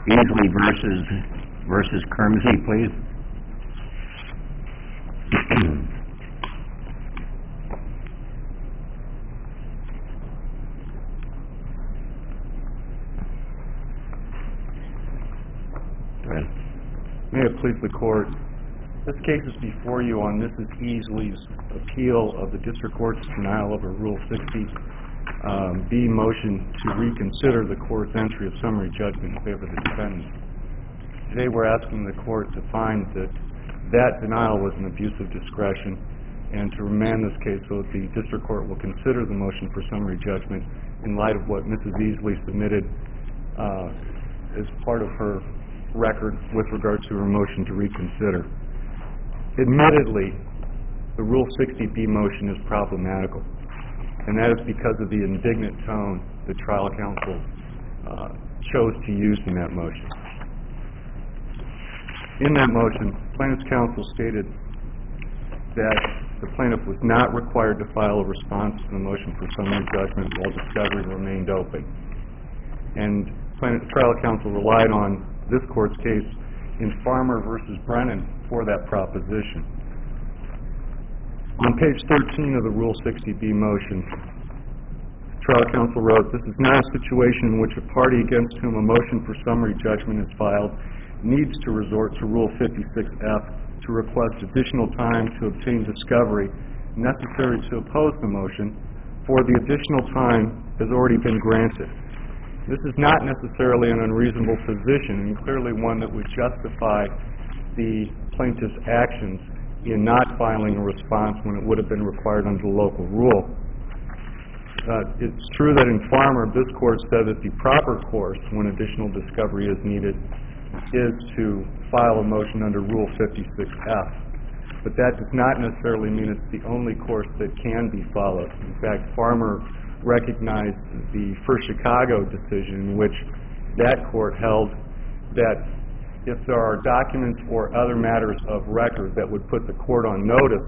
Easley versus Kermsey, please. May it please the Court, this case is before you on Mrs. Easley's appeal of the District Court's denial of her Rule 60B motion to reconsider the Court's entry of summary judgment in favor of the defendant. Today we're asking the Court to find that that denial was an abuse of discretion and to remand this case so that the District Court will consider the motion for summary judgment in light of what Mrs. Easley submitted as part of her record with regard to her motion to reconsider. Admittedly, the Rule 60B motion is problematical, and that is because of the indignant tone the trial counsel chose to use in that motion. In that motion, plaintiff's counsel stated that the plaintiff was not required to file a response to the motion for summary judgment while discovery remained open. And trial counsel relied on this Court's case in Farmer v. Brennan for that proposition. On page 13 of the Rule 60B motion, trial counsel wrote, "This is not a situation in which a party against whom a motion for summary judgment is filed needs to resort to Rule 56F to request additional time to obtain discovery necessary to oppose the motion, for the additional time has already been granted. This is not necessarily an unreasonable position and clearly one that would justify the plaintiff's actions in not filing a response when it would have been required under the local rule. It's true that in Farmer, this Court said that the proper course when additional discovery is needed is to file a motion under Rule 56F. But that does not necessarily mean it's the only course that can be followed. In fact, Farmer recognized the First Chicago decision in which that court held that if there are documents or other matters of record that would put the court on notice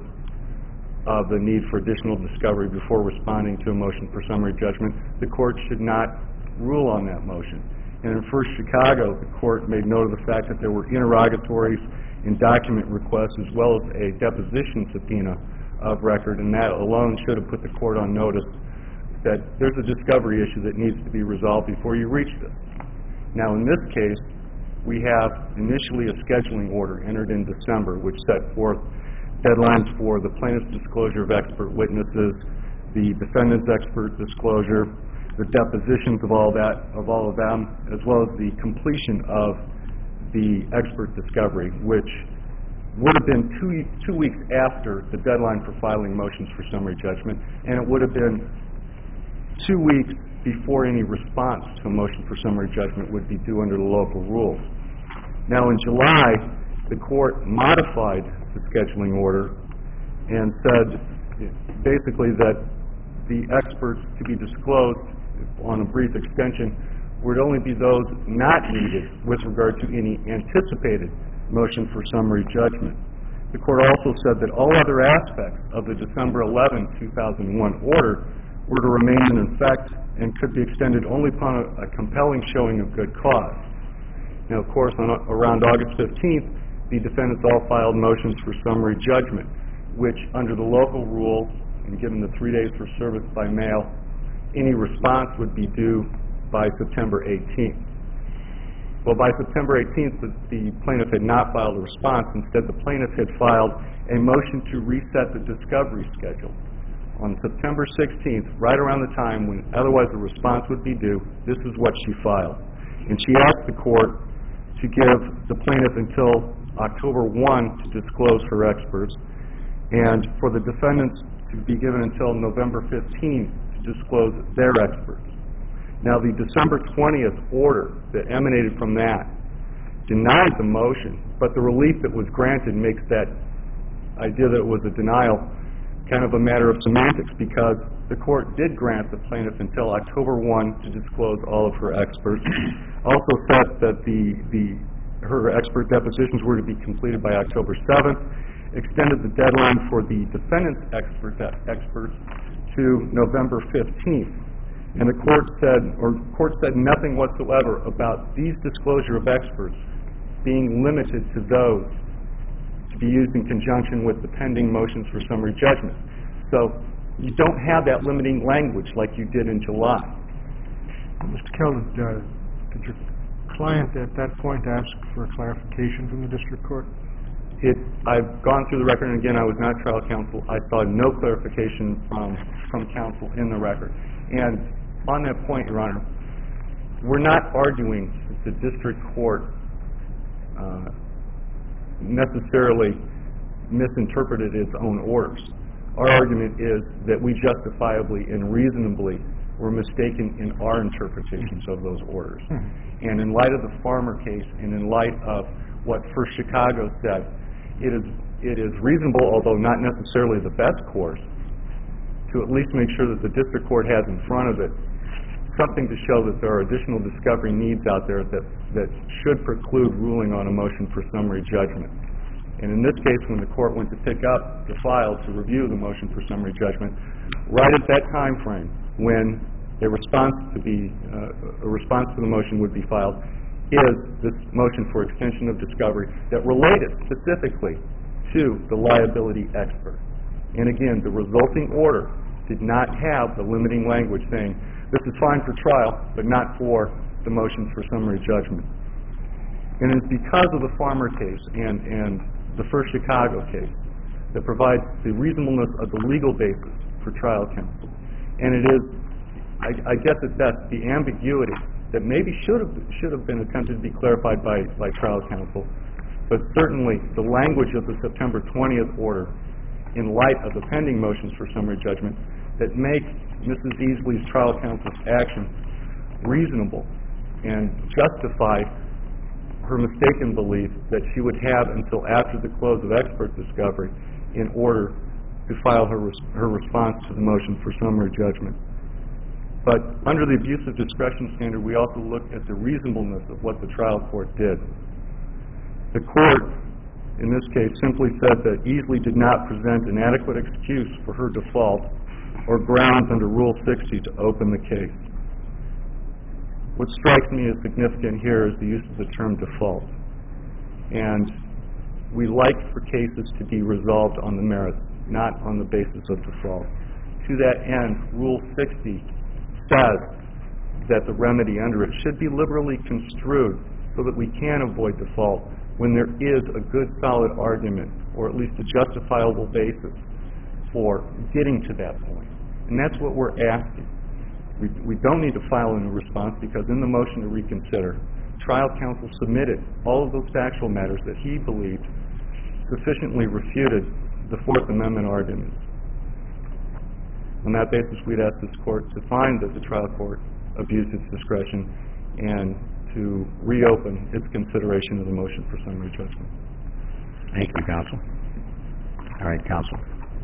of the need for additional discovery before responding to a motion for summary judgment, the court should not rule on that motion. And in First Chicago, the court made note of the fact that there were interrogatories and document requests as well as a deposition subpoena of record, and that alone should have put the court on notice that there's a discovery issue that needs to be resolved before you reach this. Now, in this case, we have initially a scheduling order entered in December which set forth deadlines for the plaintiff's disclosure of expert witnesses, the defendant's expert disclosure, the depositions of all of them, as well as the completion of the expert discovery, which would have been two weeks after the deadline for filing motions for summary judgment, and it would have been 2 weeks before any response to a motion for summary judgment would be due under the local rules. Now, in July, the court modified the scheduling order and said basically that the experts to be disclosed on a brief extension would only be those not needed with regard to any anticipated motion for summary judgment. The court also said that all other aspects of the December 11, 2001 order were to remain in effect and could be extended only upon a compelling showing of good cause. Now, of course, around August 15th, the defendants all filed motions for summary judgment, which under the local rules, and given the 3 days for service by mail, any response would be due by September 18th. Well, by September 18th, the plaintiff had not filed a response. Instead, the plaintiff had filed a motion to reset the discovery schedule. On September 16th, right around the time when otherwise a response would be due, this is what she filed. And she asked the court to give the plaintiff until October 1 to disclose her experts, and for the defendants to be given until November 15th to disclose their experts. Now, the December 20th order that emanated from that denied the motion, but the relief that was granted makes that idea that it was a denial kind of a matter of semantics, because the court did grant the plaintiff until October 1 to disclose all of her experts. Also said that her expert depositions were to be completed by October 7th, extended the deadline for the defendant's experts to November 15th. And the court said nothing whatsoever about these disclosure of experts being limited to those to be used in conjunction with the pending motions for summary judgment. So you don't have that limiting language like you did in July. Mr. Kelly, did your client at that point ask for a clarification from the district court? I've gone through the record, and again, I was not trial counsel. I saw no clarification from counsel in the record. And on that point, Your Honor, we're not arguing that the district court necessarily misinterpreted its own orders. Our argument is that we justifiably and reasonably were mistaken in our interpretations of those orders. And in light of the Farmer case and in light of what First Chicago said, it is reasonable, although not necessarily the best course, to at least make sure that the district court has in front of it something to show that there are additional discovery needs out there that should preclude ruling on a motion for summary judgment. And in this case, when the court went to pick up the file to review the motion for summary judgment, right at that time frame when a response to the motion would be filed, is this motion for extension of discovery that related specifically to the liability expert. And again, the resulting order did not have the limiting language saying, this is fine for trial, but not for the motions for summary judgment. And it's because of the Farmer case and the First Chicago case that provides the reasonableness of the legal basis for trial counsel. And it is, I guess at best, the ambiguity that maybe should have been attempted to be clarified by trial counsel, but certainly the language of the September 20th order in light of the pending motions for summary judgment that make Mrs. Easley's trial counsel's actions reasonable and justify her mistaken belief that she would have until after the close of expert discovery in order to file her response to the motion for summary judgment. But under the abuse of discretion standard, we also look at the reasonableness of what the trial court did. The court, in this case, simply said that Easley did not present an adequate excuse for her default or grounds under Rule 60 to open the case. What strikes me as significant here is the use of the term default. And we like for cases to be resolved on the merits, not on the basis of default. To that end, Rule 60 says that the remedy under it should be liberally construed so that we can avoid default when there is a good, solid argument, or at least a justifiable basis for getting to that point. And that's what we're asking. We don't need to file a response because in the motion to reconsider, trial counsel submitted all of those factual matters that he believed sufficiently refuted the Fourth Amendment arguments. On that basis, we'd ask this court to find that the trial court abused its discretion and to reopen its consideration of the motion for summary judgment. Thank you, counsel. All right, counsel.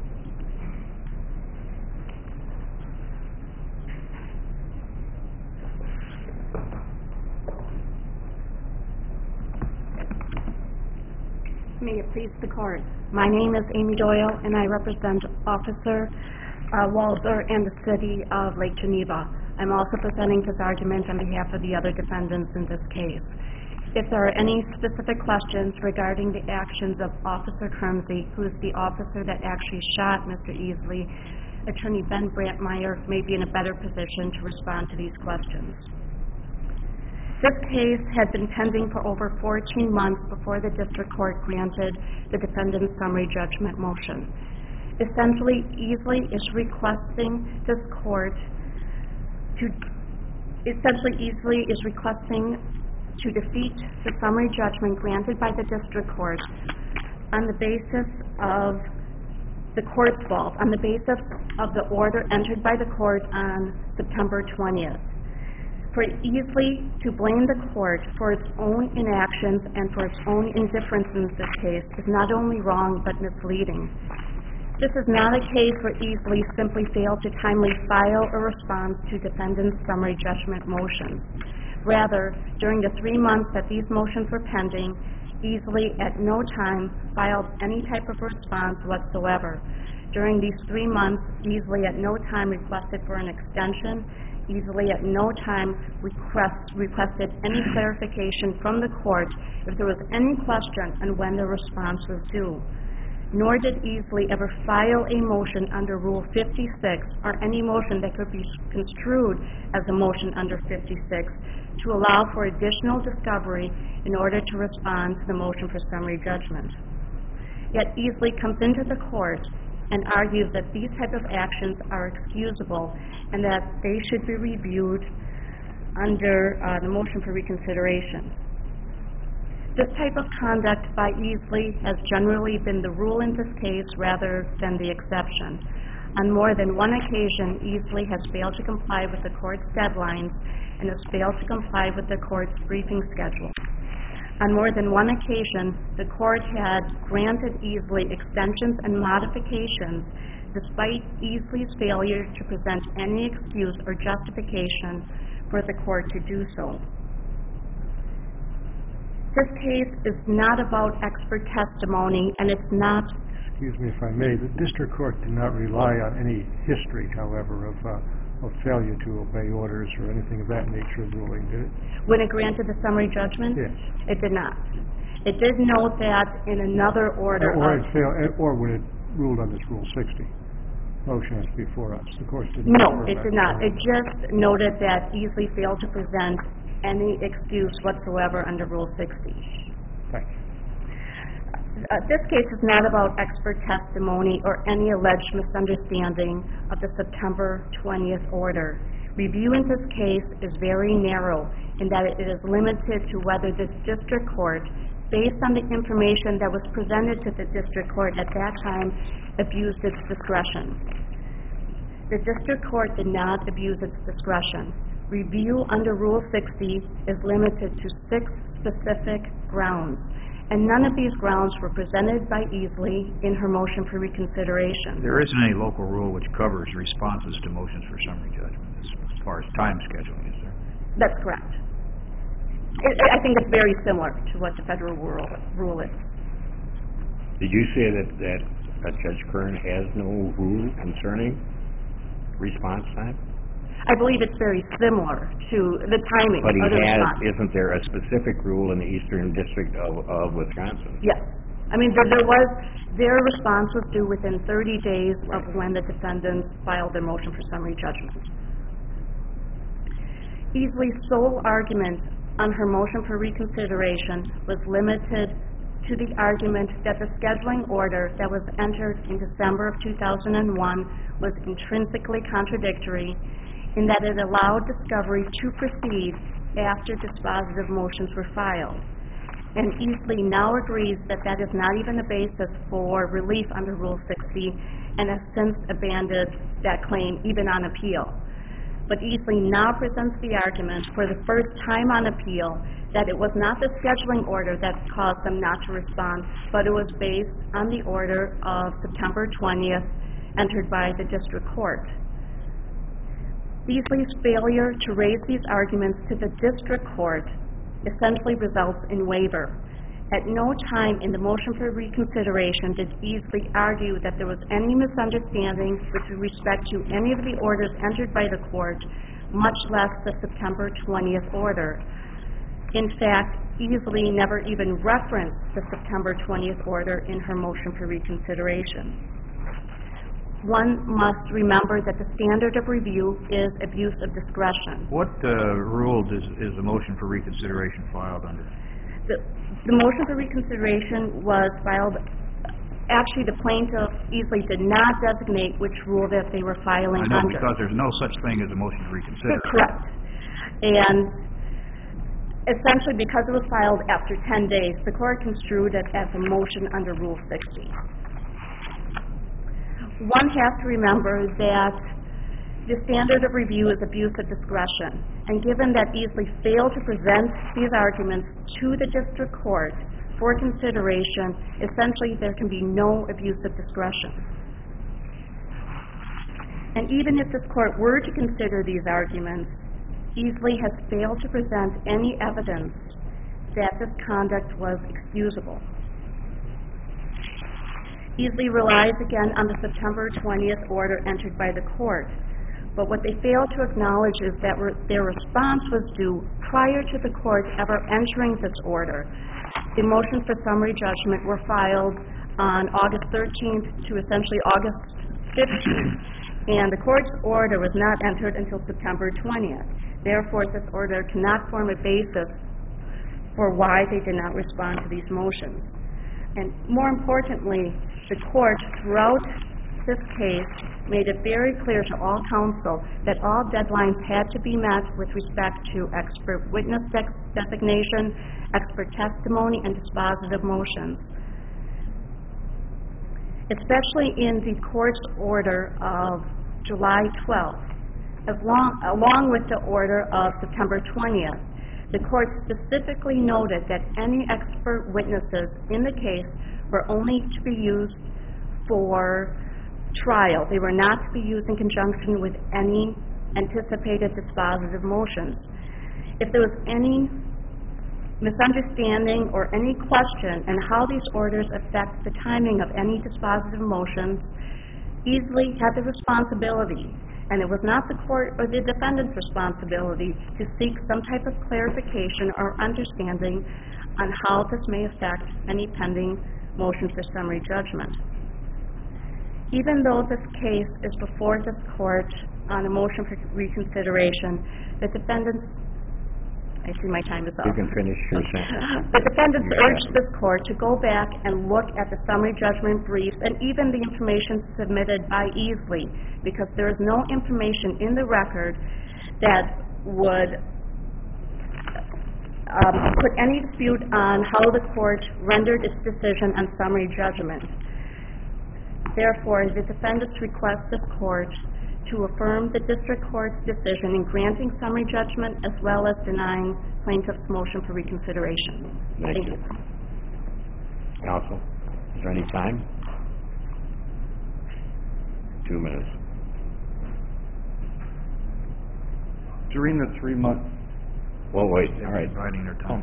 May it please the court. My name is Amy Doyle, and I represent Officer Walzer and the City of Lake Geneva. I'm also presenting this argument on behalf of the other defendants in this case. If there are any specific questions regarding the actions of Officer Kermsey, who is the officer that actually shot Mr. Easley, Attorney Ben Brantmeyer may be in a better position to respond to these questions. This case had been pending for over 14 months before the district court granted the defendant's summary judgment motion. Essentially, Easley is requesting this court to defeat the summary judgment granted by the district court on the basis of the court's fault, on the basis of the order entered by the court on September 20th. For Easley to blame the court for its own inactions and for its own indifference in this case is not only wrong but misleading. This is not a case where Easley simply failed to timely file a response to defendant's summary judgment motion. Rather, during the 3 months that these motions were pending, Easley at no time filed any type of response whatsoever. During these 3 months, Easley at no time requested for an extension. Easley at no time requested any clarification from the court if there was any question on when the response was due. Nor did Easley ever file a motion under Rule 56 or any motion that could be construed as a motion under 56 to allow for additional discovery in order to respond to the motion for summary judgment. Yet Easley comes into the court and argues that these type of actions are excusable and that they should be reviewed under the motion for reconsideration. This type of conduct by Easley has generally been the rule in this case rather than the exception. On more than one occasion, Easley has failed to comply with the court's deadlines and has failed to comply with the court's briefing schedule. On more than one occasion, the court had granted Easley extensions and modifications despite Easley's failure to present any excuse or justification for the court to do so. This case is not about expert testimony, and it's not... Excuse me if I may, the district court did not rely on any history, however, of failure to obey orders or anything of that nature of ruling, did it? When it granted the summary judgment? Yes. It did not. It did note that in another order or when it ruled on this Rule 60 motion that's before us. The court didn't... No, it did not. It just noted that Easley failed to present any excuse whatsoever under Rule 60. Thank you. This case is not about expert testimony or any alleged misunderstanding of the September 20th order. Review in this case is very narrow in that it is limited to whether the district court, based on the information that was presented to the district court at that time, abused its discretion. The district court did not abuse its discretion. Review under Rule 60 is limited to 6 specific grounds, and none of these grounds were presented by Easley in her motion for reconsideration. There isn't any local rule which covers responses to motions for summary judgment as far as time scheduling, is there? That's correct. I think it's very similar to what the federal rule is. Did you say that Judge Kern has no rule concerning response time? I believe it's very similar to the timing But of the response. isn't there a specific rule in the Eastern District of Wisconsin? Yes. I mean, their response was due within 30 days of when the defendants filed their motion for summary judgment. Easley's sole argument on her motion for reconsideration was limited to the argument that the scheduling order that was entered in December of 2001 was intrinsically contradictory in that it allowed discovery to proceed after dispositive motions were filed. And Easley now agrees that that is not even a basis for relief under Rule 60 and has since abandoned that claim even on appeal. But Easley now presents the argument for the first time on appeal that it was not the scheduling order that caused them not to respond, but it was based on the order of September 20th entered by the district court. Easley's failure to raise these arguments to the district court essentially results in waiver. At no time in the motion for reconsideration did Easley argue that there was any misunderstanding with respect to any of the orders entered by the court, much less the September 20th order. In fact, Easley never even referenced the September 20th order in her motion for reconsideration. One must remember that the standard of review is abuse of discretion. What rule is the motion for reconsideration filed under? The motion for reconsideration was filed... Actually, the plaintiff Easley did not designate which rule that they were filing under. I know, because there's no such thing as a motion to reconsider. Correct. And essentially, because it was filed after 10 days, the court construed it as a motion under Rule 60. One has to remember that the standard of review is abuse of discretion. And given that Easley failed to present these arguments to the district court for consideration, essentially there can be no abuse of discretion. And even if this court were to consider these arguments, Easley has failed to present any evidence that this conduct was excusable. Easley relies again on the September 20th order entered by the court. But what they fail to acknowledge is that their response was due prior to the court ever entering this order. The motions for summary judgment were filed on August 13th to essentially August 15th, and the court's order was not entered until September 20th. Therefore, this order cannot form a basis for why they did not respond to these motions. And more importantly, the court throughout this case made it very clear to all counsel that all deadlines had to be met with respect to expert witness designation, expert testimony, and dispositive motions. Especially in the court's order of July 12th, along with the order of September 20th, the court specifically noted that any expert witnesses in the case were only to be used for trial. They were not to be used in conjunction with any anticipated dispositive motions. If there was any misunderstanding or any question on how these orders affect the timing of any dispositive motions, Easley had the responsibility, and it was not the court or the defendant's responsibility to seek some type of clarification or understanding on how this may affect any pending motion for summary judgment. Even though this case is before this court on a motion for reconsideration, the defendants, I see my time is up. You can finish your sentence. The defendants urged this court to go back and look at the summary judgment briefs and even the information submitted by Easley, because there is no information in the record that would put any dispute on how the court rendered its decision on summary judgment. Therefore, the defendants request this court to affirm the district court's decision in granting summary judgment as well as denying plaintiff's motion for reconsideration. Thank you. Counsel, is there any time? 2 minutes. During the 3 months... Well, wait, all right. Riding their tongue.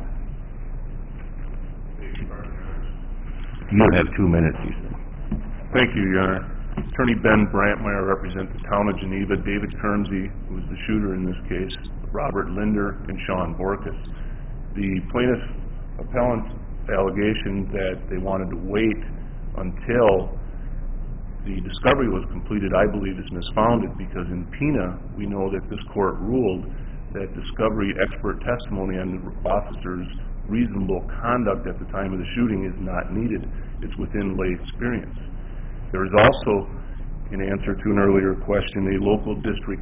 You have 2 minutes, you said. Thank you, Your Honor. Attorney Ben Brantmeyer represents the town of Geneva, David Kernsey, who was the shooter in this case, Robert Linder, and Sean Borkus. The plaintiff appellant's allegation that they wanted to wait until the discovery was completed, I believe, is misfounded, because in Pena, we know that this court ruled that discovery expert testimony on the officer's reasonable conduct at the time of the shooting is not needed. It's within lay experience. There is also, in answer to an earlier question, a local district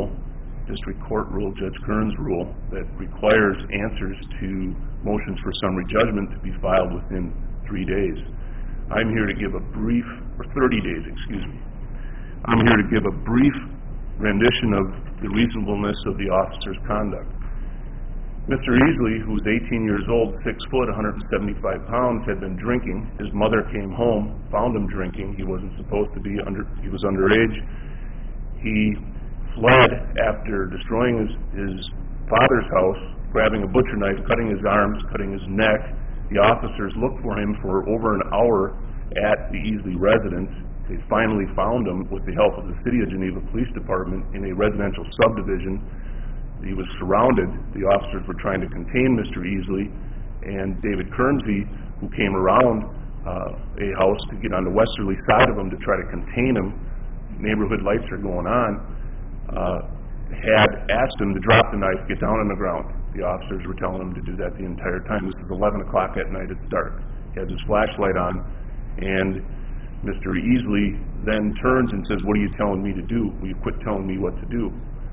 court rule, Judge Kern's rule, that requires answers to motions for summary judgment to be filed within 3 days. I'm here to give a brief, or 30 days, excuse me. I'm here to give a brief rendition of the reasonableness of the officer's conduct. Mr. Easley, who was 18 years old, 6 foot, 175 pounds, had been drinking. His mother came home, found him drinking. He wasn't supposed to be he was underage. He fled after destroying his father's house, grabbing a butcher knife, cutting his arms, cutting his neck. The officers looked for him for over an hour at the Easley residence. They finally found him with the help of the City of Geneva Police Department in a residential subdivision. He was surrounded. The officers were trying to contain Mr. Easley, and David Kernsey, who came around a house to get on the westerly side of him to try to contain him, neighborhood lights are going on, had asked him to drop the knife, get down on the ground. The officers were telling him to do that the entire time. This is 11 o'clock at night, it's dark. He has his flashlight on, and Mr. Easley then turns and says, "What are you telling me to do? Will you quit telling me what to do?"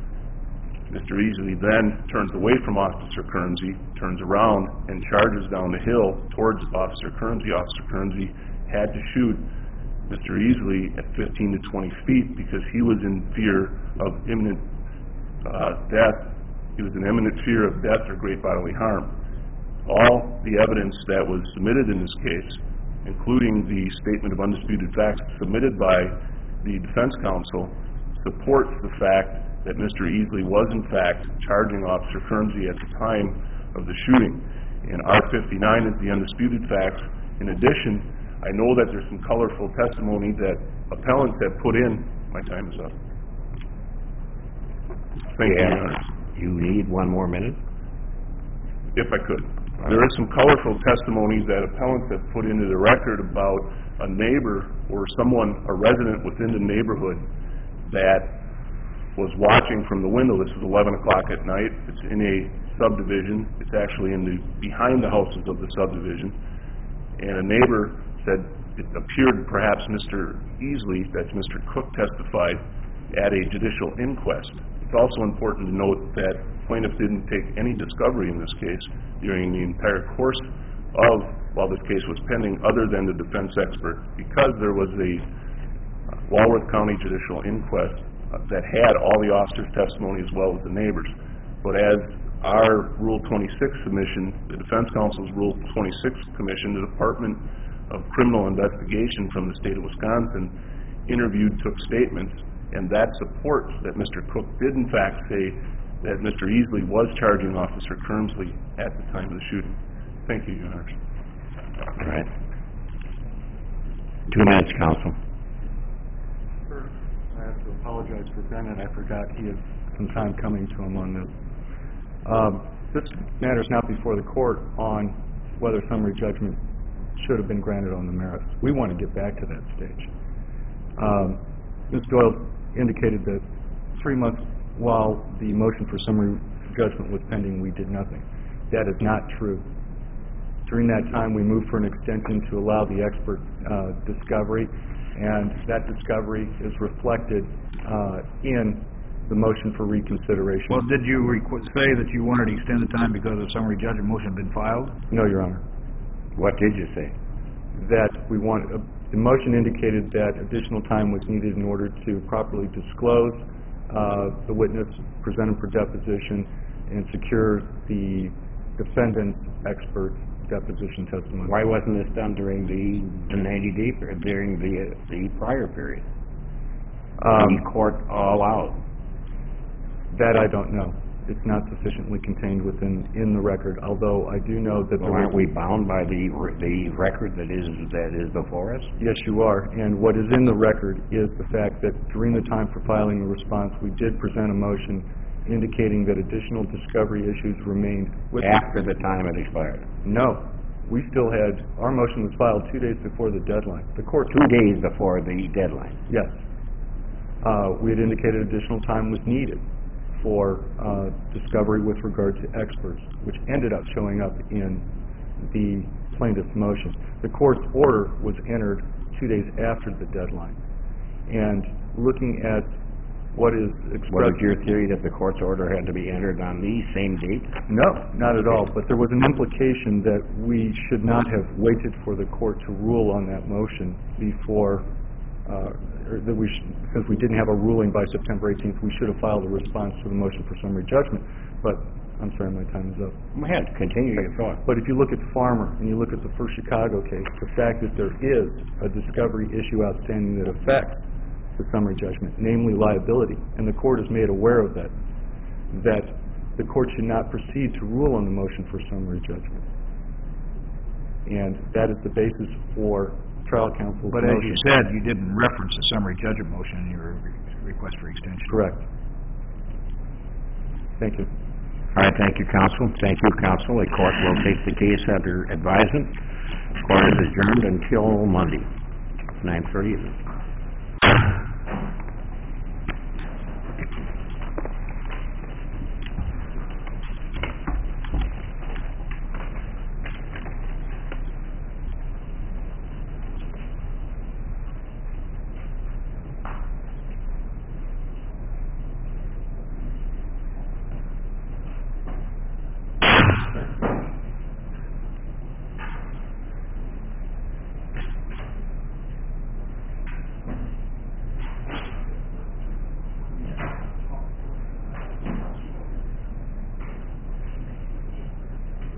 Mr. Easley then turns away from Officer Kernsey, turns around, and charges down the hill towards Officer Kernsey. Officer Kernsey had to shoot Mr. Easley at 15 to 20 feet because he was in fear of imminent death. He was in imminent fear of death or great bodily harm. All the evidence that was submitted in this case, including the statement of undisputed facts submitted by the defense counsel, supports the fact that Mr. Easley was in fact charging Officer Kernsey at the time of the shooting. And R59 is the undisputed facts. In addition, I know that there's some colorful testimony that appellants have put in. My time is up. Thank you, Yeah. Your Honor. You need one more minute? If I could. There is some colorful testimony that appellants have put into the record about a neighbor or someone, a resident within the neighborhood that was watching from the window. This is 11 o'clock at night. It's in a subdivision. It's actually behind the houses of the subdivision. And a neighbor said it appeared perhaps Mr. Easley, that's Mr. Cook, testified at a judicial inquest. It's also important to note that plaintiff didn't take any discovery in this case during the entire course of, while this case was pending, other than the defense expert, because there was a Walworth County judicial inquest that had all the officers' testimony as well as the neighbors. But as our Rule 26 submission, the defense counsel's Rule 26 commission, the Department of Criminal Investigation from the state of Wisconsin interviewed, took statements, and that supports that Mr. Cook did in fact say that Mr. Easley was charging Officer Kermsley at the time of the shooting. Thank you, Your Honor. All right. 2 minutes, counsel. First, I have to apologize for Bennett. I forgot he had some time coming to him on this. This matter is not before the court on whether summary judgment should have been granted on the merits. We want to get back to that stage. Ms. Doyle indicated that 3 months while the motion for summary judgment was pending, we did nothing. That is not true. During that time, we moved for an extension to allow the expert discovery, and that discovery is reflected in the motion for reconsideration. Well, did you say that you wanted to extend the time because the summary judgment motion had been filed? No, Your Honor. What did you say? That the motion indicated that additional time was needed in order to properly disclose the witness, present him for deposition, and secure the defendant's expert deposition testimony. Why wasn't this done during the 90-day period, during the prior period? The court all out. That I don't know. It's not sufficiently contained in the record, although I do know that Well, aren't we bound by the record that is before us? Yes, you are. And what is in the record is the fact that during the time for filing the response, we did present a motion indicating that additional discovery issues remained with After the time it expired? No. We still had, our motion was filed 2 days before the deadline. The court 2 days before the deadline? Yes. We had indicated additional time was needed for discovery with regard to experts, which ended up showing up in the plaintiff's motion. The court's order was entered 2 days after the deadline. And looking at what is expressed... Was it your theory that the court's order had to be entered on the same date? No, not at all. But there was an implication that we should not have waited for the court to rule on that motion before... because we didn't have a ruling by September 18th, we should have filed a response to the motion for summary judgment. But, I'm sorry, my time is up. Go ahead, continue your thought. But if you look at Farmer, and you look at the first Chicago case, the fact that there is a discovery issue outstanding that affects the summary judgment, namely liability, and the court is made aware of that the court should not proceed to rule on the motion for summary judgment. And that is the basis for trial counsel's But motion. as you said, you didn't reference the summary judgment motion in your request for extension. Correct. Thank you. All right, thank you, counsel. Thank you, counsel. The court will take the case under advisement. Court is adjourned until Monday, 9:30.